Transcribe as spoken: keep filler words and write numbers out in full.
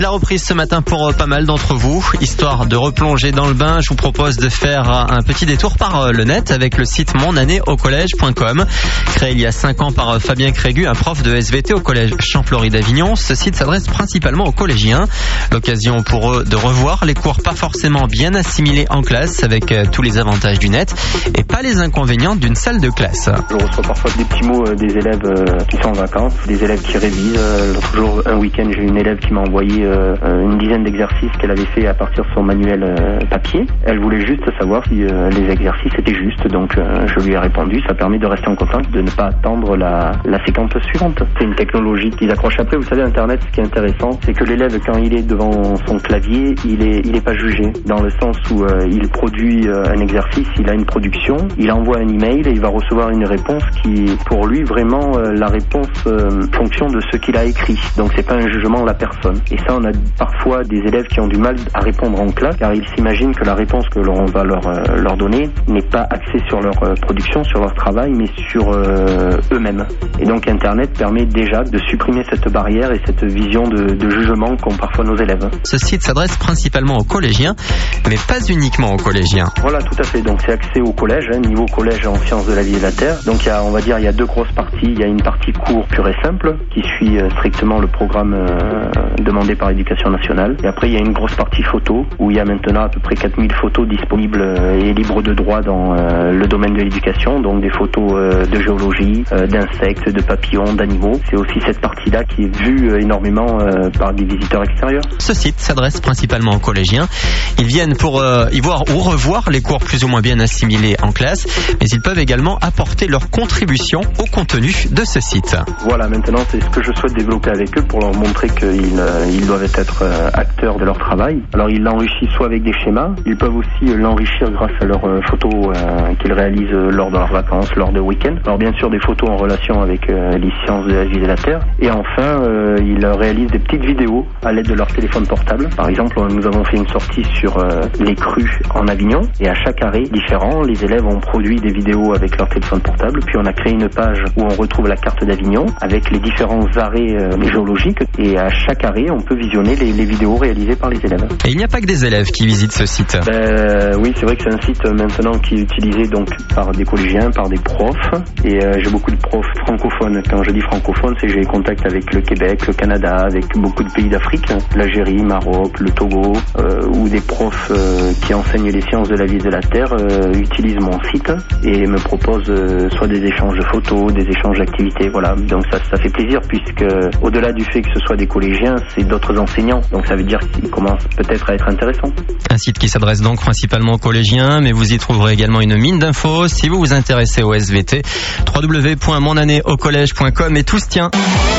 C'est la reprise ce matin pour pas mal d'entre vous. Histoire de replonger dans le bain, je vous propose de faire un petit détour par le net avec le site mon année au collège point com. Créé il y a cinq ans par Fabien Crégu, un prof de S V T au collège Champfleury d'Avignon, ce site s'adresse principalement aux collégiens. L'occasion pour eux de revoir les cours pas forcément bien assimilés en classe avec tous les avantages du net et pas les inconvénients d'une salle de classe. Je reçois parfois des petits mots des élèves qui sont en vacances, des élèves qui révisent. L'autre jour, un week-end, j'ai une élève qui m'a envoyé une dizaine d'exercices qu'elle avait fait à partir de son manuel papier. Elle voulait juste savoir si les exercices étaient justes, donc je lui ai répondu. Ça permet de rester en contact, de ne pas attendre la, la séquence suivante. C'est une technologie qu'ils accrochent après. Vous savez, Internet, ce qui est intéressant, c'est que l'élève, quand il est devant son clavier, il est, il est pas jugé, dans le sens où euh, il produit euh, un exercice, il a une production, il envoie un email et il va recevoir une réponse qui, pour lui, vraiment, euh, la réponse euh, fonction de ce qu'il a écrit. Donc c'est pas un jugement de la personne. Et ça, on a parfois des élèves qui ont du mal à répondre en classe, car ils s'imaginent que la réponse que l'on va leur, euh, leur donner n'est pas axée sur leur euh, production, sur leur travail, mais sur euh, eux-mêmes. Et donc Internet permet déjà de supprimer cette barrière et cette vision de, de jugement qu'ont parfois nos élèves. Ce site s'adresse principalement aux collégiens, mais pas uniquement aux collégiens. Voilà, tout à fait. Donc c'est axé au collège, hein, niveau collège en sciences de la vie et de la terre. Donc il y a, on va dire, il y a deux grosses parties. Il y a une partie cours pure et simple qui suit euh, strictement le programme euh, demandé par l'Éducation nationale. Et après il y a une grosse partie photo où il y a maintenant à peu près quatre mille photos disponibles euh, et libres de droit dans euh, le domaine de l'éducation. Donc des photos euh, de géologie, euh, d'insectes, de papillons, d'animaux. C'est aussi cette partie-là qui est vue euh, énormément euh, par des visiteurs extérieurs. Ce site s'adresse principalement aux collégiens. Ils viennent pour euh, y voir ou revoir les cours plus ou moins bien assimilés en classe, mais ils peuvent également apporter leur contribution au contenu de ce site. Voilà, maintenant c'est ce que je souhaite développer avec eux pour leur montrer qu'ils euh, ils doivent être euh, acteurs de leur travail. Alors ils l'enrichissent soit avec des schémas, ils peuvent aussi euh, l'enrichir grâce à leurs euh, photos euh, qu'ils réalisent euh, lors de leurs vacances, lors de week-ends. Alors bien sûr des photos en relation avec euh, les sciences de la vie et de la terre. Et enfin, euh, ils réalisent des petites vidéos à l'aide de leur téléphone portable. Par exemple, nous avons fait une sortie sur euh, les crues en Avignon et à chaque arrêt différent, les élèves ont produit des vidéos avec leur téléphone portable. Puis on a créé une page où on retrouve la carte d'Avignon avec les différents arrêts euh, géologiques et à chaque arrêt, on peut visionner les, les vidéos réalisées par les élèves. Et il n'y a pas que des élèves qui visitent ce site. Ben, oui, c'est vrai que c'est un site maintenant qui est utilisé donc par des collégiens, par des profs. Et euh, j'ai beaucoup de profs francophones. Quand je dis francophone, c'est que j'ai contact avec le Québec, le Canada, avec beaucoup de pays d'Afrique, l'Algérie, Maroc, le Togo, euh, où des profs euh, qui enseignent les sciences de la vie et de la terre euh, utilisent mon site et me proposent euh, soit des échanges de photos, des échanges d'activités, voilà. Donc ça, ça fait plaisir puisque au-delà du fait que ce soit des collégiens, c'est d'autres enseignants. Donc ça veut dire qu'ils commencent peut-être à être intéressants. Un site qui s'adresse donc principalement aux collégiens, mais vous y trouverez également une mine d'infos si vous vous intéressez au S V T. w w w point mon année au collège point com et tout se tient.